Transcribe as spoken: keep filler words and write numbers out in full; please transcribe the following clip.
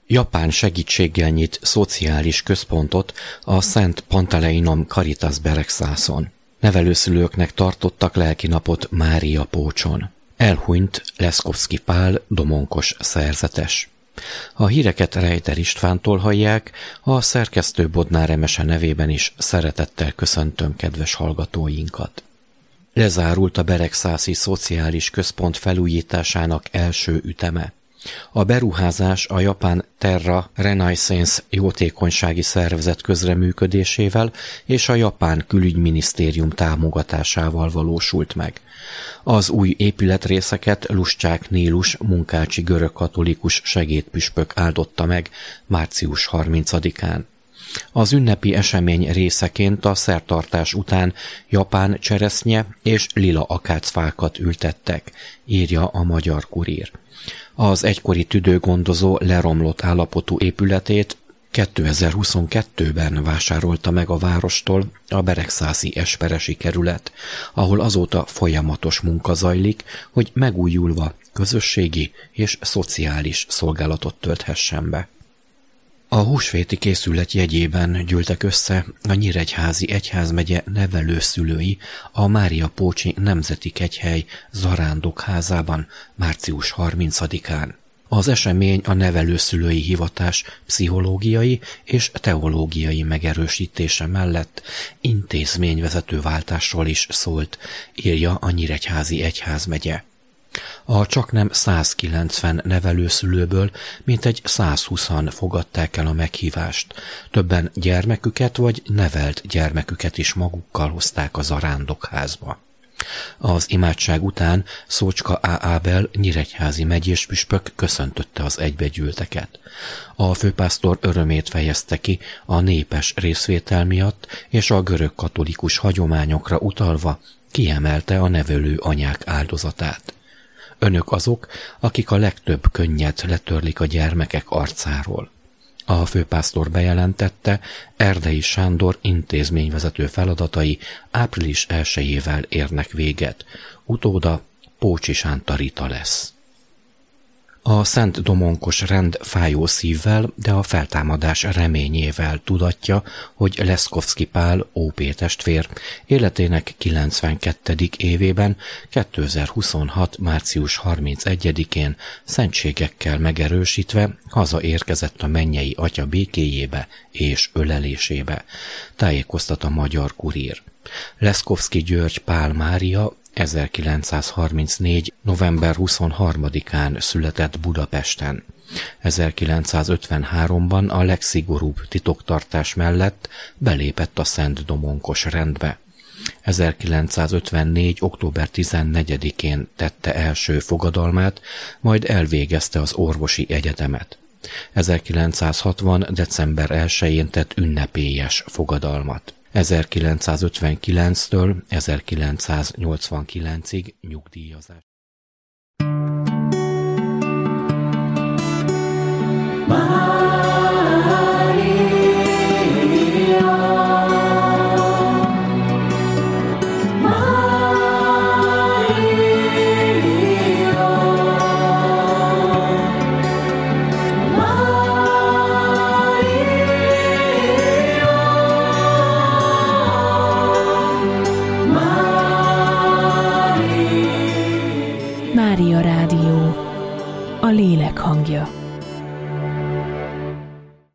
Japán segítséggel nyit szociális központot a Szent Panteleinom Caritas Beregszászon. Nevelőszülőknek tartottak lelkinapot Mária Pócson. Elhunyt Leszkovszky Pál, domonkos szerzetes. A híreket Rejter Istvántól hallják, a szerkesztő Bodnár Emese nevében is szeretettel köszöntöm kedves hallgatóinkat. Lezárult a Beregszászi Szociális Központ felújításának első üteme. A beruházás a japán Terra Renaissance jótékonysági szervezet közreműködésével és a japán külügyminisztérium támogatásával valósult meg. Az új épületrészeket Luscsák Nílus munkácsi görögkatolikus segédpüspök áldotta meg március harmincadikán. Az ünnepi esemény részeként a szertartás után japán cseresznye és lila akácfákat ültettek, írja a Magyar Kurír. Az egykori tüdőgondozó leromlott állapotú épületét kétezer-huszonkettőben vásárolta meg a várostól a beregszászi esperesi kerület, ahol azóta folyamatos munka zajlik, hogy megújulva közösségi és szociális szolgálatot tölthessen be. A húsvéti készület jegyében gyűltek össze a Nyíregyházi Egyházmegye nevelőszülői a Mária Pócsi Nemzeti Kegyhely zarándokházában március harmincadikán. Az esemény a nevelőszülői hivatás pszichológiai és teológiai megerősítése mellett intézményvezetőváltásról is szólt, írja a Nyíregyházi Egyházmegye. A csaknem százkilencven nevelőszülőből mintegy százhúszan fogadták el a meghívást. Többen gyermeküket vagy nevelt gyermeküket is magukkal hozták a zarándokházba. Az imádság után Szócska á. Ábel nyíregyházi megyéspüspök köszöntötte az egybegyűlteket. A főpásztor örömét fejezte ki a népes részvétel miatt, és a görög katolikus hagyományokra utalva kiemelte a nevelő anyák áldozatát. Önök azok, akik a legtöbb könnyet letörlik a gyermekek arcáról. A főpásztor bejelentette, Erdei Sándor intézményvezető feladatai április elsejével érnek véget. Utóda Pócsi Sánta Rita lesz. A Szent Domonkos rend fájó szívvel, de a feltámadás reményével tudatja, hogy Leszkovszky Pál ó pé testvér életének kilencvenkettedik évében kétezer-huszonhat. március harmincegyedikén szentségekkel megerősítve hazaérkezett a mennyei Atya békéjébe és ölelésébe, tájékoztat a Magyar Kurír. Leszkovszky György Pál Mária ezerkilencszázharmincnégy. november huszonharmadikán született Budapesten. ezerkilencszázötvenháromban a legszigorúbb titoktartás mellett belépett a Szent Domonkos rendbe. ezerkilencszázötvennégy. október tizennegyedikén tette első fogadalmát, majd elvégezte az orvosi egyetemet. ezerkilencszázhatvan. december elsején tett ünnepélyes fogadalmat. ezerkilencszázötvenkilenctől ezerkilencszáznyolcvankilencig nyugdíjazás. Már